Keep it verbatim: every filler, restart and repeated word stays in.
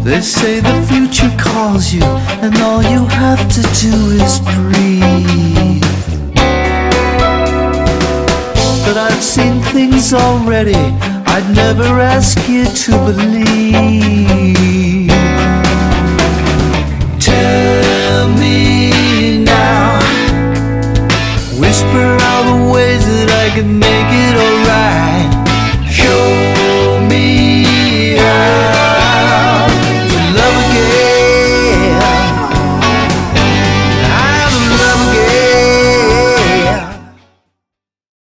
They say the future calls you, and all you have to do is breathe. But I've seen things already I'd never ask you to believe. Tell